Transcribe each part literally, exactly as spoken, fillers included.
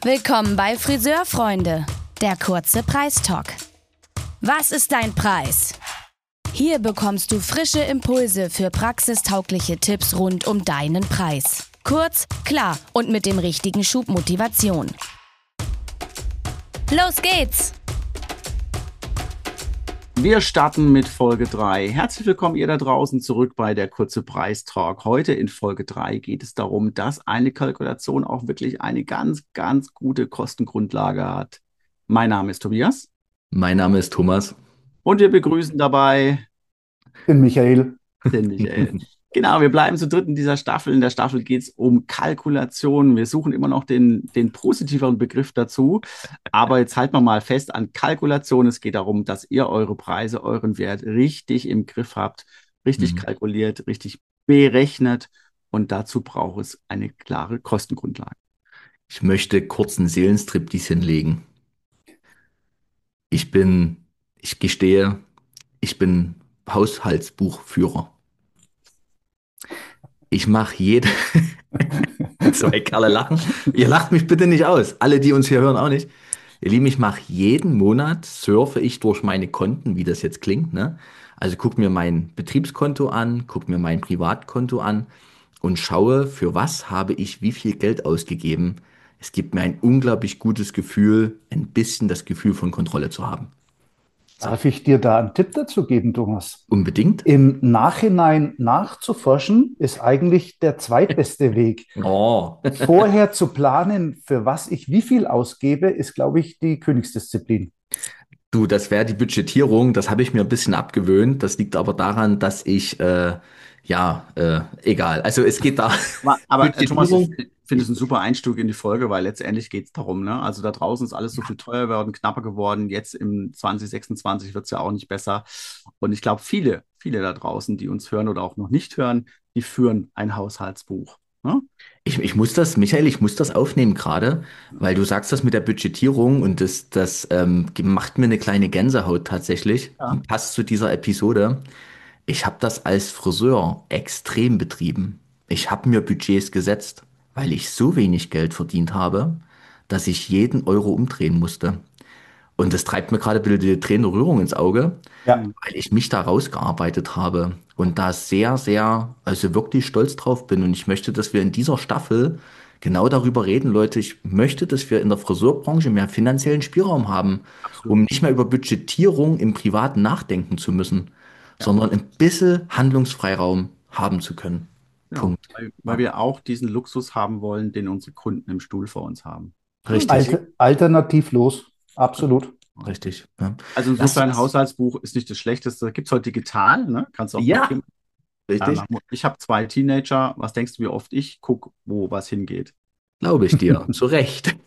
Willkommen bei Friseurfreunde, der kurze Preistalk. Was ist dein Preis? Hier bekommst du frische Impulse für praxistaugliche Tipps rund um deinen Preis. Kurz, klar und mit dem richtigen Schub Motivation. Los geht's! Wir starten mit Folge drei. Herzlich willkommen ihr da draußen zurück bei der kurze Preistalk. Heute in Folge drei geht es darum, dass eine Kalkulation auch wirklich eine ganz, ganz gute Kostengrundlage hat. Mein Name ist Tobias. Mein Name ist Thomas. Und wir begrüßen dabei den Michael. Den Michael. Genau, wir bleiben zu dritt in dieser Staffel. In der Staffel geht es um Kalkulation. Wir suchen immer noch den, den positiveren Begriff dazu. Aber jetzt halten wir mal fest an Kalkulation. Es geht darum, dass ihr eure Preise, euren Wert richtig im Griff habt, richtig mhm. kalkuliert, richtig berechnet. Und dazu braucht es eine klare Kostengrundlage. Ich möchte kurz einen Seelenstriptease hinlegen. Ich bin, ich gestehe, ich bin Haushaltsbuchführer. Ich mache jede... Zwei Kerle lachen. Ihr lacht mich bitte nicht aus. Alle, die uns hier hören, auch nicht. Ihr Lieben, ich mache jeden Monat, surfe ich durch meine Konten, wie das jetzt klingt. Ne? Also guck mir mein Betriebskonto an, guck mir mein Privatkonto an und schaue, für was habe ich wie viel Geld ausgegeben. Es gibt mir ein unglaublich gutes Gefühl, ein bisschen das Gefühl von Kontrolle zu haben. Darf ich dir da einen Tipp dazu geben, Thomas? Unbedingt. Im Nachhinein nachzuforschen ist eigentlich der zweitbeste Weg. Oh. Vorher zu planen, für was ich wie viel ausgebe, ist, glaube ich, die Königsdisziplin. Du, das wäre die Budgetierung. Das habe ich mir ein bisschen abgewöhnt. Das liegt aber daran, dass ich, äh, ja, äh, egal. Also es geht da. Aber, aber Thomas, ich finde es ein super Einstieg in die Folge, weil letztendlich geht es darum, ne? Also da draußen ist alles so viel teuer geworden, knapper geworden. Jetzt im zwanzig sechsundzwanzig wird es ja auch nicht besser. Und ich glaube, viele, viele da draußen, die uns hören oder auch noch nicht hören, die führen ein Haushaltsbuch. Ne? Ich, ich muss das, Michael, ich muss das aufnehmen gerade, weil du sagst das mit der Budgetierung und das, das ähm, macht mir eine kleine Gänsehaut tatsächlich. Ja. Passt zu dieser Episode. Ich habe das als Friseur extrem betrieben. Ich habe mir Budgets gesetzt, weil ich so wenig Geld verdient habe, dass ich jeden Euro umdrehen musste. Und das treibt mir gerade ein bisschen die Tränen der Rührung ins Auge, Ja. weil ich mich da rausgearbeitet habe und da sehr, sehr, also wirklich stolz drauf bin. Und ich möchte, dass wir in dieser Staffel genau darüber reden, Leute. Ich möchte, dass wir in der Friseurbranche mehr finanziellen Spielraum haben, Absolut. um nicht mehr über Budgetierung im Privaten nachdenken zu müssen, ja. sondern ein bisschen Handlungsfreiraum haben zu können. Ja, Punkt. weil, weil wir auch diesen Luxus haben wollen, den unsere Kunden im Stuhl vor uns haben. Richtig. Alter, alternativlos, absolut. Richtig. Ja. Also insofern, ein Haushaltsbuch ist nicht das Schlechteste. Gibt es heute digital, ne? Kannst du auch Ja, mitgeben. richtig. Ja, ich habe zwei Teenager. Was denkst du, wie oft ich gucke, wo was hingeht? Glaube ich dir. Zu Recht.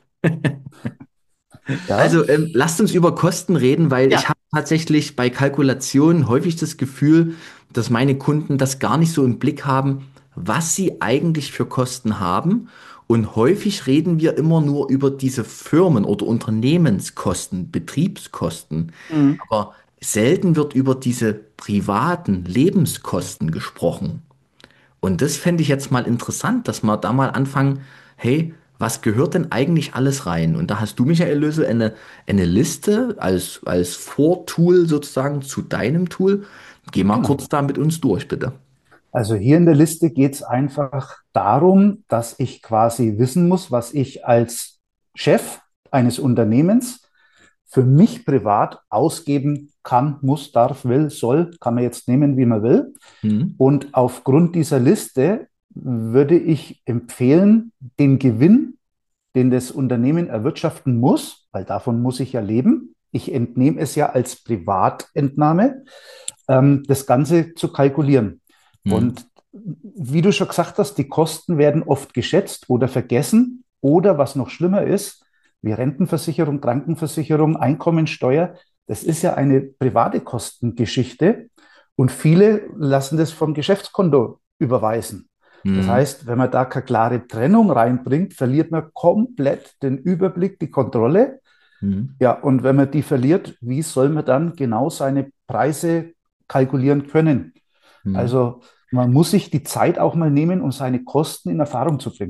Ja. Also ähm, lasst uns über Kosten reden, weil Ja. ich habe tatsächlich bei Kalkulationen häufig das Gefühl, dass meine Kunden das gar nicht so im Blick haben, was sie eigentlich für Kosten haben. Und häufig reden wir immer nur über diese Firmen- oder Unternehmenskosten, Betriebskosten. Mhm. Aber selten wird über diese privaten Lebenskosten gesprochen. Und das fände ich jetzt mal interessant, dass wir da mal anfangen, hey, was gehört denn eigentlich alles rein? Und da hast du, Michael Lösel, eine, eine Liste als, als Vortool sozusagen zu deinem Tool. Geh mal Genau. kurz da mit uns durch, bitte. Also hier in der Liste geht es einfach darum, dass ich quasi wissen muss, was ich als Chef eines Unternehmens für mich privat ausgeben kann, muss, darf, will, soll, kann man jetzt nehmen, wie man will. Mhm. Und aufgrund dieser Liste würde ich empfehlen, den Gewinn, den das Unternehmen erwirtschaften muss, weil davon muss ich ja leben, ich entnehme es ja als Privatentnahme, ähm, das Ganze zu kalkulieren. Mhm. Und wie du schon gesagt hast, die Kosten werden oft geschätzt oder vergessen. Oder was noch schlimmer ist, wie Rentenversicherung, Krankenversicherung, Einkommensteuer, das ist ja eine private Kostengeschichte. Und viele lassen das vom Geschäftskonto überweisen. Mhm. Das heißt, wenn man da keine klare Trennung reinbringt, verliert man komplett den Überblick, die Kontrolle. Mhm. Ja, und wenn man die verliert, wie soll man dann genau seine Preise kalkulieren können? Mhm. Also man muss sich die Zeit auch mal nehmen, um seine Kosten in Erfahrung zu bringen.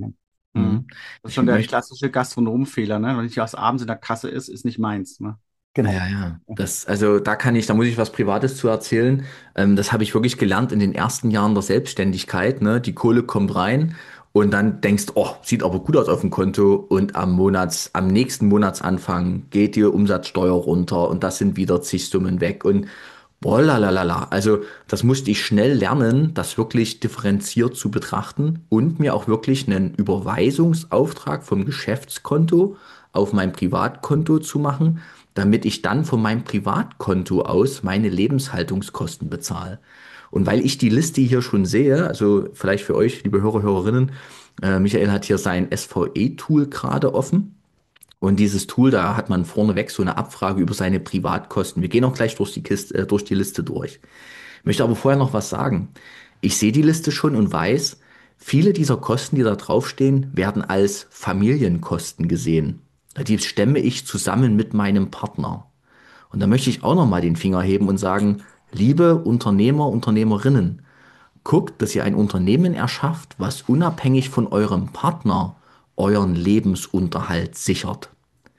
Mhm. Mhm. Das ist Ich schon der möchte, klassische Gastronomfehler, ne? Wenn ich was abends in der Kasse ist, ist nicht meins, ne? Genau. ja, ja, das, also da kann ich, da muss ich was Privates zu erzählen. Ähm, das habe ich wirklich gelernt in den ersten Jahren der Selbstständigkeit, ne? Die Kohle kommt rein und dann denkst, oh, sieht aber gut aus auf dem Konto und am Monats, am nächsten Monatsanfang geht die Umsatzsteuer runter und das sind wieder zig Summen weg und boah, lalalala. Also das musste ich schnell lernen, das wirklich differenziert zu betrachten und mir auch wirklich einen Überweisungsauftrag vom Geschäftskonto auf mein Privatkonto zu machen, damit ich dann von meinem Privatkonto aus meine Lebenshaltungskosten bezahle. Und weil ich die Liste hier schon sehe, also vielleicht für euch, liebe Hörer, Hörerinnen, äh, Michael hat hier sein S V E-Tool gerade offen. Und dieses Tool, da hat man vorneweg so eine Abfrage über seine Privatkosten. Wir gehen auch gleich durch die Kiste, äh, durch die Liste durch. Ich möchte aber vorher noch was sagen. Ich sehe die Liste schon und weiß, viele dieser Kosten, die da draufstehen, werden als Familienkosten gesehen. Die stemme ich zusammen mit meinem Partner. Und da möchte ich auch noch mal den Finger heben und sagen, liebe Unternehmer, Unternehmerinnen, guckt, dass ihr ein Unternehmen erschafft, was unabhängig von eurem Partner euren Lebensunterhalt sichert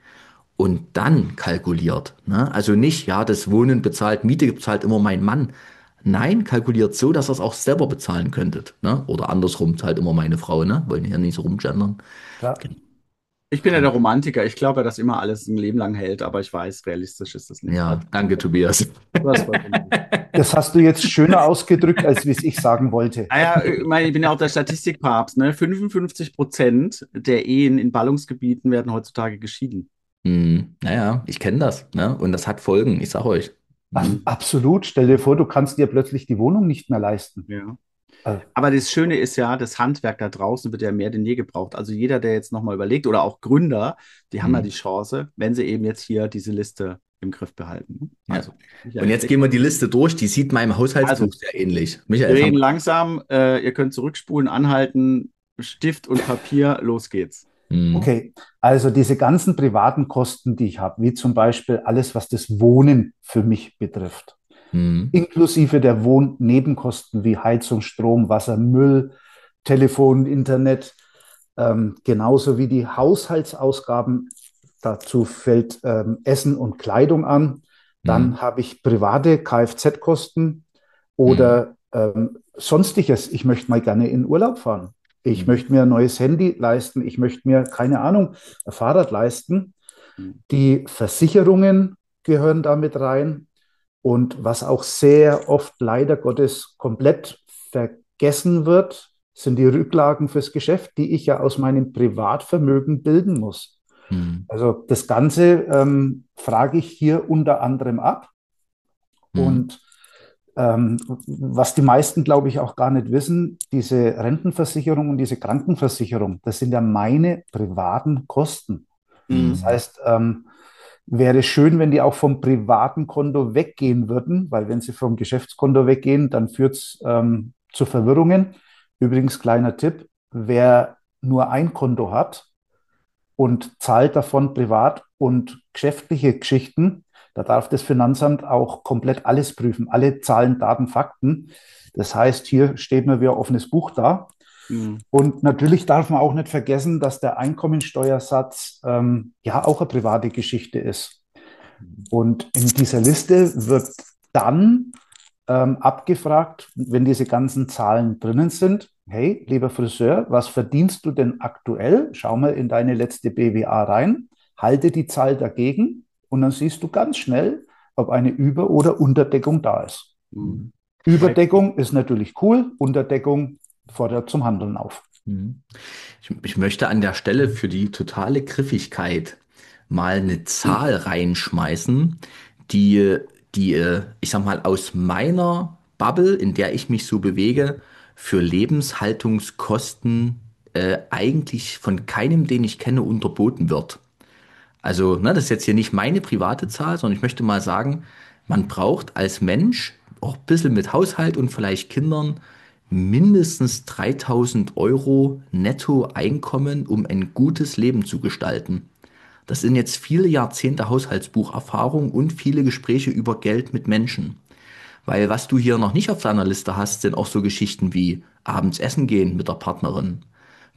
und dann kalkuliert. Ne? Also nicht, ja, das Wohnen bezahlt, Miete bezahlt immer mein Mann. Nein, kalkuliert so, dass ihr es auch selber bezahlen könntet. Ne? Oder andersrum zahlt immer meine Frau, ne? Wollen hier nicht so rumgendern. Klar. Ich bin ja der Romantiker. Ich glaube ja, dass immer alles ein Leben lang hält, aber ich weiß, realistisch ist das nicht. Ja, danke, Tobias. Du hast vollkommen recht. Das hast du jetzt schöner ausgedrückt, als wie es ich sagen wollte. Naja, ich meine, ich bin ja auch der Statistikpapst, ne? fünfundfünfzig Prozent der Ehen in Ballungsgebieten werden heutzutage geschieden. Hm, naja, ich kenne das, ne? Und das hat Folgen, ich sag euch. Ach, Hm. absolut. Stell dir vor, du kannst dir plötzlich die Wohnung nicht mehr leisten. Ja. Äh, Aber das Schöne ist ja, das Handwerk da draußen wird ja mehr denn je gebraucht. Also jeder, der jetzt nochmal überlegt, oder auch Gründer, die haben ja Hm. die Chance, wenn sie eben jetzt hier diese Liste im Griff behalten. Ja. Also, Und jetzt gehen wir die Liste durch, die sieht meinem also, Haushaltsbuch sehr ähnlich. wir Michael, fang reden mal. langsam, äh, ihr könnt zurückspulen, anhalten, Stift und Papier, los geht's. Hm. Okay, also diese ganzen privaten Kosten, die ich habe, wie zum Beispiel alles, was das Wohnen für mich betrifft, Hm. inklusive der Wohnnebenkosten wie Heizung, Strom, Wasser, Müll, Telefon, Internet, ähm, genauso wie die Haushaltsausgaben. Dazu fällt ähm, Essen und Kleidung an. Hm. Dann habe ich private Kfz-Kosten Hm. oder ähm, sonstiges. Ich möchte mal gerne in Urlaub fahren. Ich Hm. möchte mir ein neues Handy leisten. Ich möchte mir, keine Ahnung, ein Fahrrad leisten. Hm. Die Versicherungen gehören damit rein. Und was auch sehr oft leider Gottes komplett vergessen wird, sind die Rücklagen fürs Geschäft, die ich ja aus meinem Privatvermögen bilden muss. Hm. Also das Ganze ähm, frage ich hier unter anderem ab. Hm. Und ähm, was die meisten, glaube ich, auch gar nicht wissen, diese Rentenversicherung und diese Krankenversicherung, das sind ja meine privaten Kosten. Das Hm. heißt, ähm, wäre schön, wenn die auch vom privaten Konto weggehen würden, weil wenn sie vom Geschäftskonto weggehen, dann führt es ähm, zu Verwirrungen. Übrigens, kleiner Tipp, wer nur ein Konto hat und zahlt davon privat und geschäftliche Geschichten, da darf das Finanzamt auch komplett alles prüfen, alle Zahlen, Daten, Fakten. Das heißt, hier steht nur wie ein offenes Buch da. Hm. Und natürlich darf man auch nicht vergessen, dass der Einkommensteuersatz ähm, ja auch eine private Geschichte ist. Und in dieser Liste wird dann ähm, abgefragt, wenn diese ganzen Zahlen drinnen sind, hey, lieber Friseur, was verdienst du denn aktuell? Schau mal in deine letzte B W A rein, halte die Zahl dagegen und dann siehst du ganz schnell, ob eine Über- oder Unterdeckung da ist. Hm. Überdeckung ist natürlich cool, Unterdeckung fordert zum Handeln auf. Hm. Ich, ich möchte an der Stelle für die totale Griffigkeit mal eine Zahl reinschmeißen, die, die, äh, ich sag mal, aus meiner Bubble, in der ich mich so bewege, für Lebenshaltungskosten äh, eigentlich von keinem, den ich kenne, unterboten wird. Also, ne, das ist jetzt hier nicht meine private Zahl, sondern ich möchte mal sagen, man braucht als Mensch, auch ein bisschen mit Haushalt und vielleicht Kindern, mindestens dreitausend Euro Nettoeinkommen, um ein gutes Leben zu gestalten. Das sind jetzt viele Jahrzehnte Haushaltsbucherfahrung und viele Gespräche über Geld mit Menschen. Weil was du hier noch nicht auf deiner Liste hast, sind auch so Geschichten wie abends essen gehen mit der Partnerin,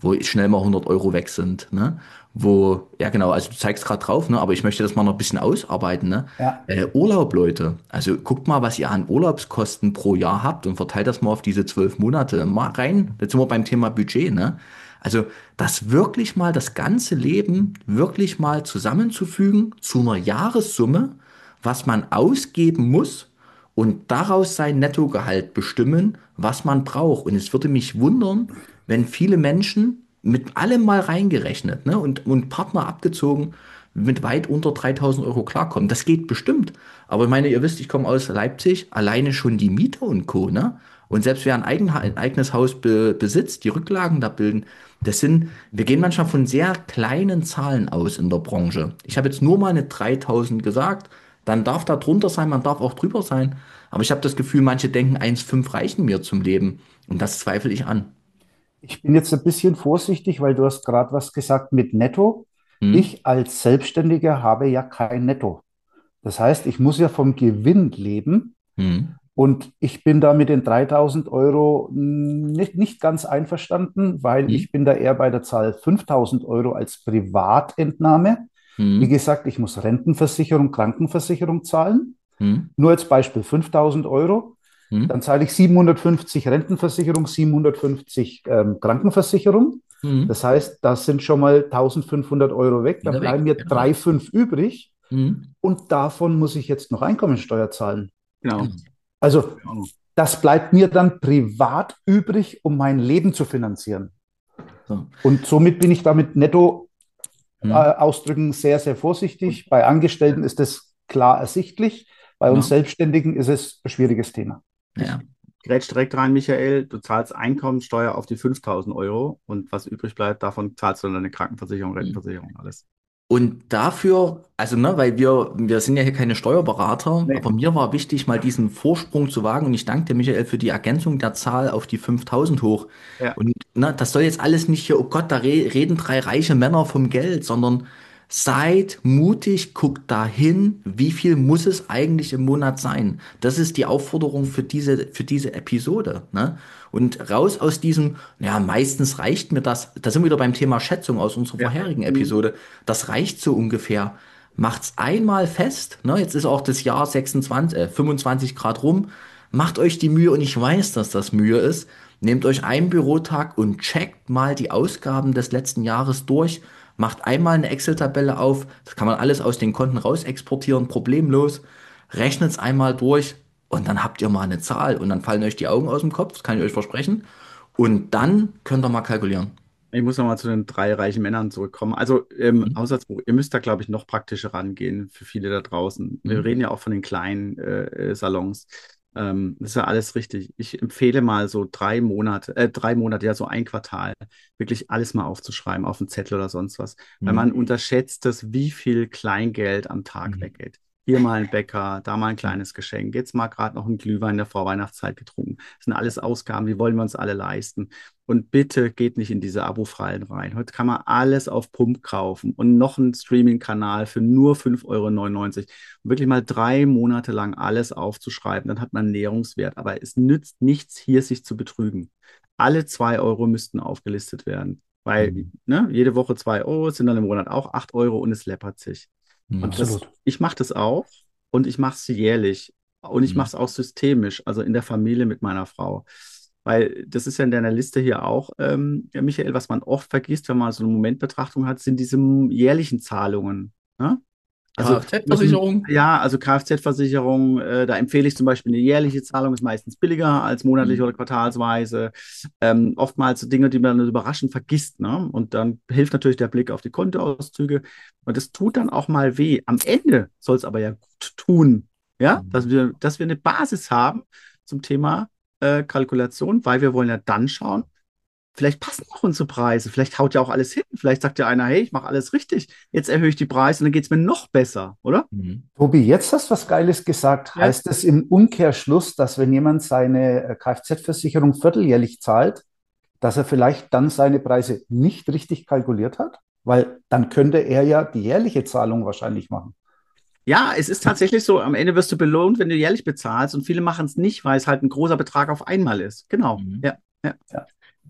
wo schnell mal hundert Euro weg sind, ne? Wo, ja genau, also du zeigst gerade drauf, ne? Aber ich möchte das mal noch ein bisschen ausarbeiten, ne? Ja. Äh, Urlaub, Leute. Also guckt mal, was ihr an Urlaubskosten pro Jahr habt und verteilt das mal auf diese zwölf Monate. Mal rein, jetzt sind wir beim Thema Budget, ne? Also das wirklich mal, das ganze Leben wirklich mal zusammenzufügen zu einer Jahressumme, was man ausgeben muss und daraus sein Nettogehalt bestimmen, was man braucht. Und es würde mich wundern, wenn viele Menschen mit allem mal reingerechnet, ne, und, und Partner abgezogen, mit weit unter dreitausend Euro klarkommen. Das geht bestimmt. Aber ich meine, ihr wisst, ich komme aus Leipzig, alleine schon die Miete und Co., ne? Und selbst wer ein, eigen, ein eigenes Haus be, besitzt, die Rücklagen da bilden, das sind, wir gehen manchmal von sehr kleinen Zahlen aus in der Branche. Ich habe jetzt nur mal eine dreitausend gesagt, dann darf da drunter sein, man darf auch drüber sein. Aber ich habe das Gefühl, manche denken, eins Komma fünf reichen mir zum Leben. Und das zweifle ich an. Ich bin jetzt ein bisschen vorsichtig, weil du hast gerade was gesagt mit Netto. Hm? Ich als Selbstständiger habe ja kein Netto. Das heißt, ich muss ja vom Gewinn leben Hm? und ich bin da mit den dreitausend Euro nicht, nicht ganz einverstanden, weil Hm? ich bin da eher bei der Zahl fünftausend Euro als Privatentnahme. Wie Hm? gesagt, ich muss Rentenversicherung, Krankenversicherung zahlen. Hm? Nur als Beispiel fünftausend Euro. Hm? Dann zahle ich siebenhundertfünfzig Rentenversicherung, siebenhundertfünfzig ähm, Krankenversicherung. Hm? Das heißt, das sind schon mal eintausendfünfhundert Euro weg. Dann Wieder bleiben weg. mir Ja. drei Komma fünf übrig Hm? und davon muss ich jetzt noch Einkommensteuer zahlen. Genau. Also das bleibt mir dann privat übrig, um mein Leben zu finanzieren. So. Und somit bin ich damit netto äh, Hm? ausdrücken sehr, sehr vorsichtig. Bei Angestellten ist das klar ersichtlich. Bei uns Genau. Selbstständigen ist es ein schwieriges Thema. Ja. Grätsch direkt rein, Michael. Du zahlst Einkommensteuer auf die fünftausend Euro und was übrig bleibt, davon zahlst du dann deine Krankenversicherung, Rentenversicherung, alles. Und dafür, also ne, weil wir, wir sind ja hier keine Steuerberater, Nee. aber mir war wichtig, mal diesen Vorsprung zu wagen und ich danke dir, Michael, für die Ergänzung der Zahl auf die fünftausend hoch. Ja. Und ne, das soll jetzt alles nicht hier, oh Gott, da re reden drei reiche Männer vom Geld, sondern seid mutig, guckt dahin, wie viel muss es eigentlich im Monat sein. Das ist die Aufforderung für diese, für diese Episode, ne? Und raus aus diesem, ja, meistens reicht mir das, da sind wir wieder beim Thema Schätzung aus unserer Ja. vorherigen Episode, das reicht so ungefähr. Macht's einmal fest, ne? Jetzt ist auch das Jahr sechsundzwanzig, äh, fünfundzwanzig Grad rum. Macht euch die Mühe und ich weiß, dass das Mühe ist. Nehmt euch einen Bürotag und checkt mal die Ausgaben des letzten Jahres durch. Macht einmal eine Excel-Tabelle auf. Das kann man alles aus den Konten raus exportieren, problemlos. Rechnet es einmal durch und dann habt ihr mal eine Zahl und dann fallen euch die Augen aus dem Kopf, das kann ich euch versprechen. Und dann könnt ihr mal kalkulieren. Ich muss nochmal zu den drei reichen Männern zurückkommen. Also im Mhm. Haushaltsbuch, ihr müsst da, glaube ich, noch praktischer rangehen für viele da draußen. Wir Mhm. reden ja auch von den kleinen äh, Salons. Ähm, das ist ja alles richtig. Ich empfehle mal so drei Monate, äh, drei Monate, ja, so ein Quartal, wirklich alles mal aufzuschreiben, auf einen Zettel oder sonst was. Weil Mhm. man unterschätzt das, wie viel Kleingeld am Tag Mhm. weggeht. Hier mal ein Bäcker, da mal ein kleines Geschenk, jetzt mal gerade noch ein Glühwein in der Vorweihnachtszeit getrunken. Das sind alles Ausgaben, die wollen wir uns alle leisten. Und bitte geht nicht in diese Abo-Fallen rein. Heute kann man alles auf Pump kaufen und noch einen Streaming-Kanal für nur fünf Euro neunundneunzig. Und wirklich mal drei Monate lang alles aufzuschreiben, dann hat man einen Näherungswert. Aber es nützt nichts, hier sich zu betrügen. Alle zwei Euro müssten aufgelistet werden. Weil Mhm. ne, jede Woche zwei Euro sind dann im Monat auch acht Euro und es läppert sich. Mhm. Und das, Absolut. ich mache das auch und ich mache es jährlich. Und ich Mhm. mache es auch systemisch, also in der Familie mit meiner Frau. Weil das ist ja in deiner Liste hier auch, ähm, ja, Michael, was man oft vergisst, wenn man so eine Momentbetrachtung hat, sind diese jährlichen Zahlungen. Ne? Also müssen, Kfz-Versicherung. ja, also Kfz-Versicherung, äh, da empfehle ich zum Beispiel eine jährliche Zahlung, ist meistens billiger als monatlich Mhm. oder quartalsweise. Ähm, oftmals so Dinge, die man überraschend vergisst, ne? Und dann hilft natürlich der Blick auf die Kontoauszüge. Und das tut dann auch mal weh. Am Ende soll es aber ja gut tun, ja, Mhm. dass wir, dass wir eine Basis haben zum Thema äh, Kalkulation, weil wir wollen ja dann schauen, vielleicht passen auch unsere Preise, vielleicht haut ja auch alles hin, vielleicht sagt ja einer, hey, ich mache alles richtig, jetzt erhöhe ich die Preise und dann geht es mir noch besser, oder? Mhm. Tobi, jetzt hast du was Geiles gesagt. Ja. Heißt das im Umkehrschluss, dass wenn jemand seine äh, Kfz-Versicherung vierteljährlich zahlt, dass er vielleicht dann seine Preise nicht richtig kalkuliert hat? Weil dann könnte er ja die jährliche Zahlung wahrscheinlich machen. Ja, es ist tatsächlich so, am Ende wirst du belohnt, wenn du jährlich bezahlst und viele machen es nicht, weil es halt ein großer Betrag auf einmal ist. Genau, Mhm. ja, ja. Ja.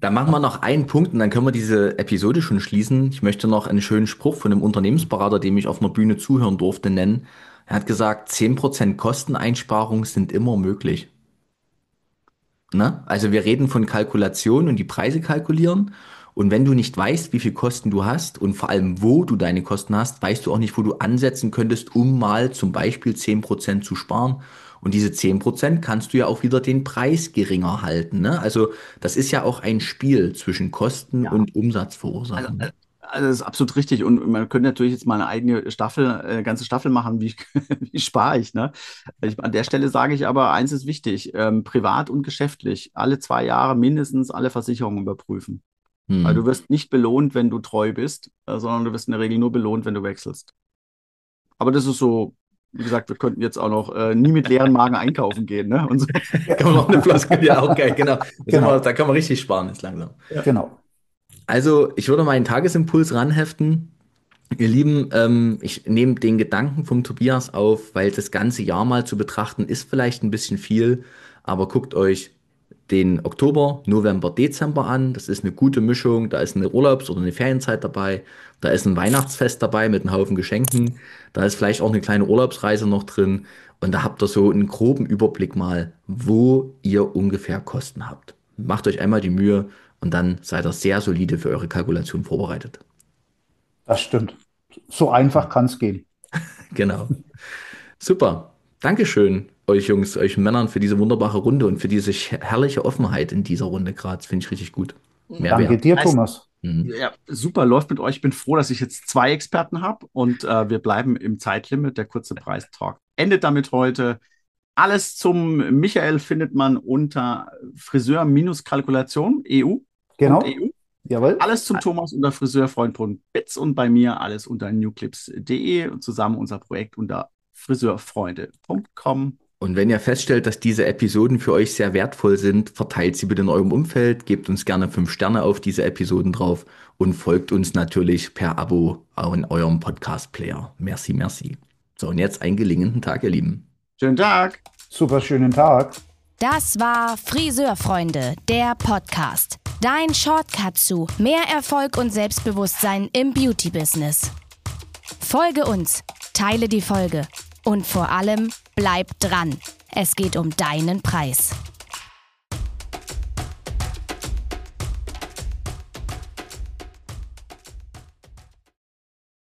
Dann machen wir noch einen Punkt und dann können wir diese Episode schon schließen. Ich möchte noch einen schönen Spruch von einem Unternehmensberater, dem ich auf einer Bühne zuhören durfte, nennen. Er hat gesagt, zehn Prozent Kosteneinsparung sind immer möglich. Ne? Also wir reden von Kalkulation und die Preise kalkulieren. Und wenn du nicht weißt, wie viel Kosten du hast und vor allem, wo du deine Kosten hast, weißt du auch nicht, wo du ansetzen könntest, um mal zum Beispiel zehn Prozent zu sparen. Und diese zehn Prozent kannst du ja auch wieder den Preis geringer halten. Ne? Also das ist ja auch ein Spiel zwischen Kosten Ja. und Umsatz verursachen. Also, also das ist absolut richtig. Und man könnte natürlich jetzt mal eine eigene Staffel, eine ganze Staffel machen, wie, wie spare ich, ne? Ich, an der Stelle sage ich aber, eins ist wichtig, ähm, privat und geschäftlich, alle zwei Jahre mindestens alle Versicherungen überprüfen. Hm. Weil du wirst nicht belohnt, wenn du treu bist, äh, sondern du wirst in der Regel nur belohnt, wenn du wechselst. Aber das ist so, wie gesagt, wir könnten jetzt auch noch äh, nie mit leeren Magen einkaufen gehen, ne? Und so. Kann man noch eine Floskel, ja, auch geil, genau. Das Genau. Wir, da kann man richtig sparen jetzt langsam. Genau. Also, ich würde meinen Tagesimpuls ranheften. Ihr Lieben, ähm, ich nehme den Gedanken vom Tobias auf, weil das ganze Jahr mal zu betrachten ist vielleicht ein bisschen viel, aber guckt euch den Oktober, November, Dezember an. Das ist eine gute Mischung. Da ist eine Urlaubs- oder eine Ferienzeit dabei. Da ist ein Weihnachtsfest dabei mit einem Haufen Geschenken. Da ist vielleicht auch eine kleine Urlaubsreise noch drin. Und da habt ihr so einen groben Überblick mal, wo ihr ungefähr Kosten habt. Macht euch einmal die Mühe und dann seid ihr sehr solide für eure Kalkulation vorbereitet. Das stimmt. So einfach kann es gehen. Genau. Super. Dankeschön, euch Jungs, euch Männern für diese wunderbare Runde und für diese herrliche Offenheit in dieser Runde gerade. Das finde ich richtig gut. Danke Mehrwert. dir, Thomas. Mhm. Ja, super, läuft mit euch. Ich bin froh, dass ich jetzt zwei Experten habe und äh, wir bleiben im Zeitlimit. Der kurze Preistalk endet damit heute. Alles zum Michael findet man unter Friseur-Kalkulation E U. Genau. E U. Jawohl. Alles zum Thomas unter Friseurfreund.biz und bei mir alles unter newclips punkt de und zusammen unser Projekt unter friseurfreunde punkt com. Und wenn ihr feststellt, dass diese Episoden für euch sehr wertvoll sind, verteilt sie bitte in eurem Umfeld, gebt uns gerne fünf Sterne auf diese Episoden drauf und folgt uns natürlich per Abo in eurem Podcast-Player. Merci, merci. So, und jetzt einen gelingenden Tag, ihr Lieben. Schönen Tag. Super schönen Tag. Das war Friseurfreunde, der Podcast. Dein Shortcut zu mehr Erfolg und Selbstbewusstsein im Beauty-Business. Folge uns, teile die Folge und vor allem bleib dran. Es geht um deinen Preis.